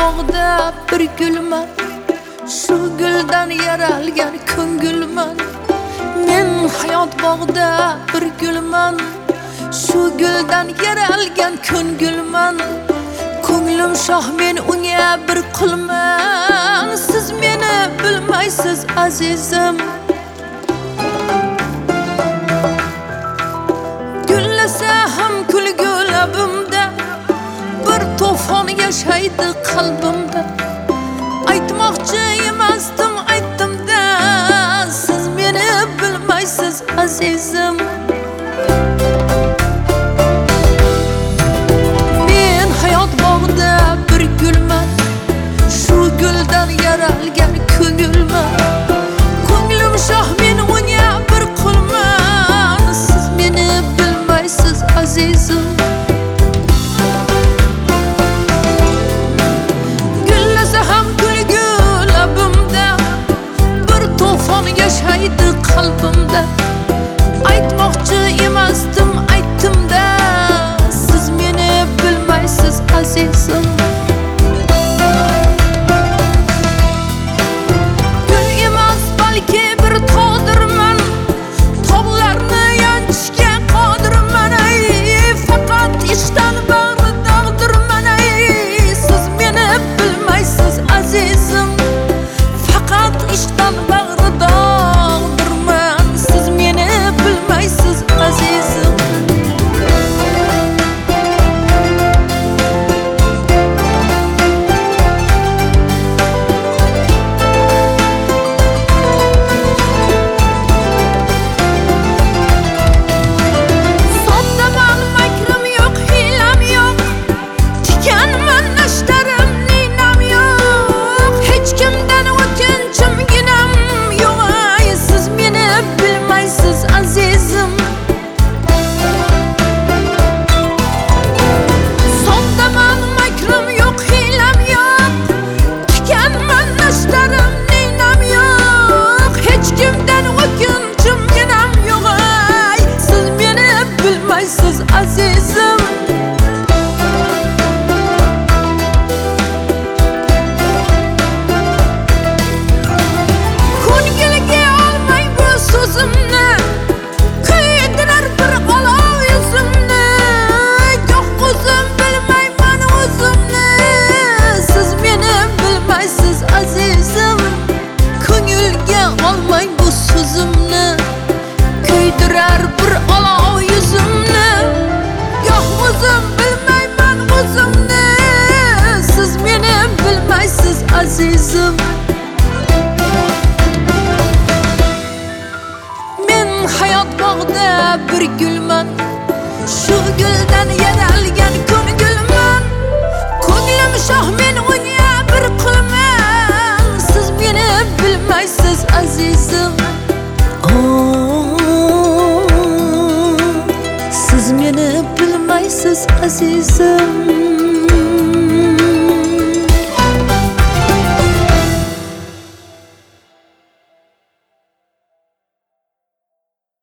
bog'da bir gulman, shu guldan yaralgan ko'ngilman. Men hayot bog'da bir gulman, shu guldan yaralgan ko'ngilman. Ko'nglim shoh, men unga bir qulman. Siz meni bilmaysiz azizim. Gullasa ham kulgu labimda, bir to'fon yashaydi qalbimda. Aytmoqchi emasdim, aytdim-da, siz meni bilmaysiz azizim. Men hayot bog'ida bir gulman, shu guldan yaralgan ko'ngilman. Ko'nglim shoh, men unga bir qulman. Siz meni bilmaysiz azizim. Yashaydi qalbimda. Aytmoqchi emasdim, aytdim-da, siz meni bilmaysiz azizim. Gul emas, balki bir tog'dirman, tog'larni yanchishga qodirman. Faqat ishdan bag'ri dog'dirman. Siz meni bilmaysiz azizim. Faqat ishdan bag'ri dog'dirman. Siz meni bilmaysiz azizim. Soddaman, makrim yo'q, hiylam yo'q, tikanman, nashtarim, ninam yo'q. Hech kimdan o'tinchimginam yo'q. Siz meni bilmaysiz azizim. Soddaman, makrim yo'q, hiylam yo'q, tikanman, nashtarim, ninam yo'q. Hech kimdan o'tinchimginam yo'q. Siz meni bilmaysiz azizim. Ko'ngilga olmang bu so'zimni, kuydirar bir olov yuzimni. Yo'q, o'zim bilmayman o'zimni. Siz meni bilmaysiz azizim. Ko'ngilga olmang bu so'zimni, kuydirar bir olov yuzimni. Yo'q, o'zim bilmayman o'zimni. Siz meni bilmaysiz azizim. Men hayot bog'ida bir gulman, shu guldan yaralgan ko'ngilman. Ko'nglim shoh, men unga bir qulman. Siz meni bilmaysiz azizim. Siz meni bilmaysiz azizim.